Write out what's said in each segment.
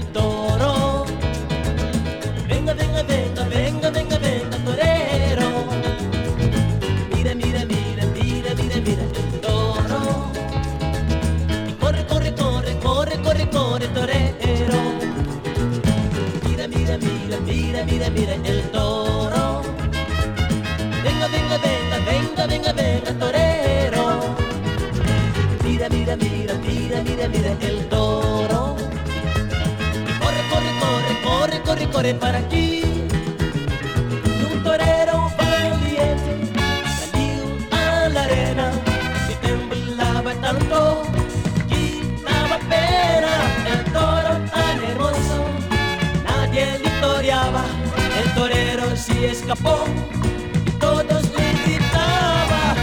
el toro. Venga, venga, venga, venga, venga, venga, torero. Mira, mira, mira, mira, mira, mira el toro. Y corre, corre, corre, corre, corre, corre, torero. Mira, mira, mira, mira, mira, mira el toro. Venga, venga, venga, venga, venga, venga, torero. Mira, mira, mira, mira, mira, mira el toro. Y corre, corre, corre, corre, corre, corre para aquí. Y un torero valiente salió a la arena y temblaba tanto y daba pena. El toro tan hermoso, nadie le toreaba. El torero sí escapó y todos le gritaban.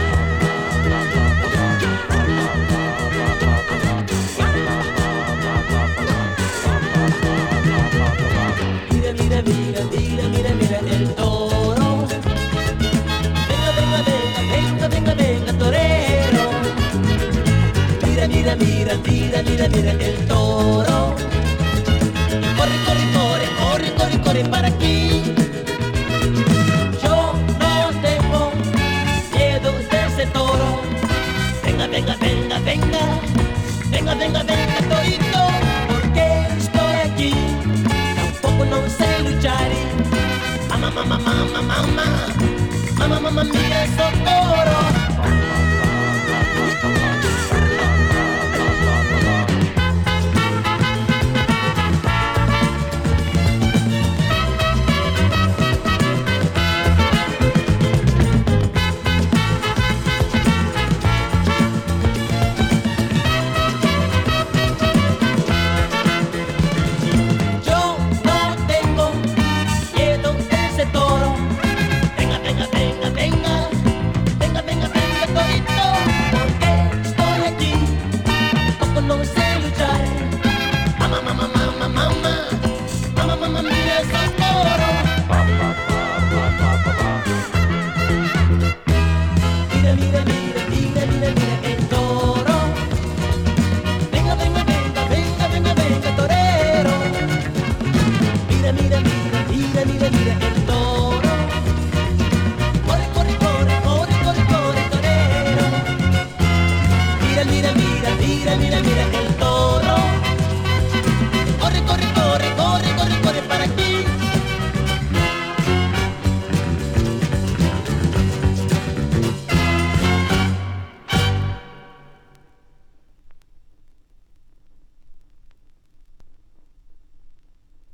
Mira, mira, mira, mira, mira, mira el toro. Venga, venga, venga, venga, venga, venga, torero. Mira, mira, mira, mira, mira, mira el toro. Y corre, corre, corre, corre, corre, corre para aquí. Yo no tengo miedo de ese toro. Venga, venga, venga, venga, venga, venga, venga, torito, porque estoy aquí. Tampoco no sé luchar. Mamá, mamá, mamá, mamá, mamá, mamá, mira esos toros. Yo no tengo miedo de ese toro. Venga, venga, venga, venga, venga, venga, venga, torito, porque estoy aquí. Tampoco no sé luchar. Mamá, mamá, mamá, mamá, mamá, mamá, mira esos toros. Mira, mira, mira, mira, mira, mira el toro. Venga, venga, venga, venga, venga, venga, torero. Mira, mira, mira.